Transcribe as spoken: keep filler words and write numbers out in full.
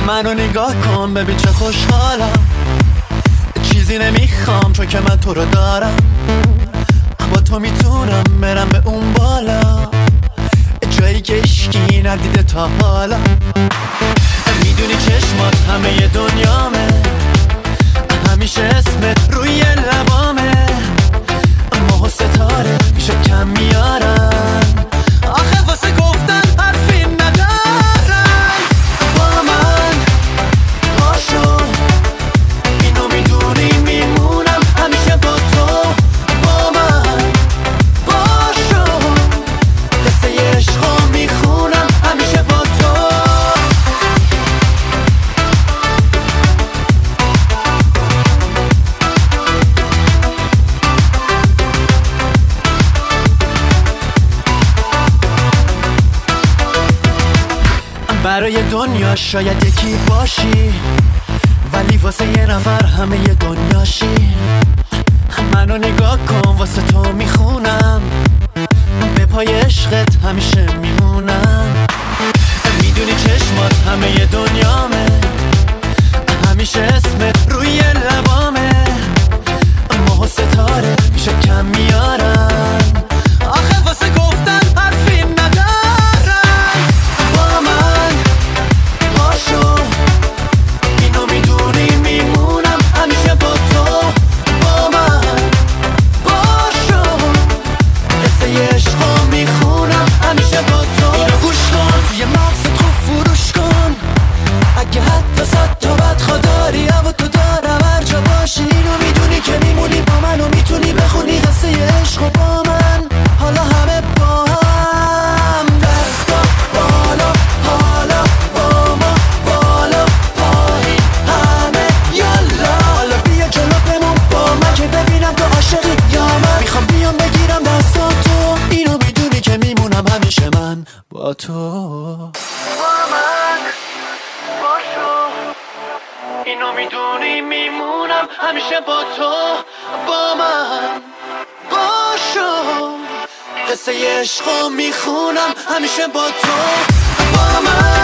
منو نگاه کن ببین چه خوشحالم، چیزی نمیخوام چون که من تو رو دارم. با تو میتونم برم به اون بالا، جایی که عشقی ندیده تا حالا. میدونی چشمات همه دنیامه، همیشه اسمت روی لبامه. ماه و ستاره میشه کم میارن، آخه واسه گفتن حرفی ندارن. با من باشو، اینو میدونی میمونم همیشه با تو. با من باشو، قصه عشقو میخونم همیشه با تو. برای دنیا شاید یکی باشی، ولی واسه یه نفر همه ی دنیاشی. منو نگاه کن واسه تو میخونم، به پای عشقت همیشه میمونم. میدونی چشمات همه ی دنیامه، همیشه اسمت روی لبامه. ماه و ستاره میشه کم میارن، آخه واسه گفتن حرفی ندارن. با من باشو، اینو میدونی میمونم همیشه با تو. با من باشو، قصه عشقو میخونم همیشه با تو. اینو گوش کن، توی مغزت خوب فروش کن، اگه حتی صد تا بدخواه داری و تو دارم هر جا باشی. اینو میدونی که میمونی با من و میتونی بخونی قصه عشقو با من. حالا همه با هم دستا بالا، حالا با ما بالا پایین همه یالا. حالا بیا جلو بمون با من که ببینم تو عاشقی یا من. میخوام بیام بگیرم دستاتو، اینو میدونی که میمونم همیشه من با تو. با من باشو، اینو میدونی میمونم همیشه با تو. با من باشو، قصه عشقو میخونم همیشه با تو. با من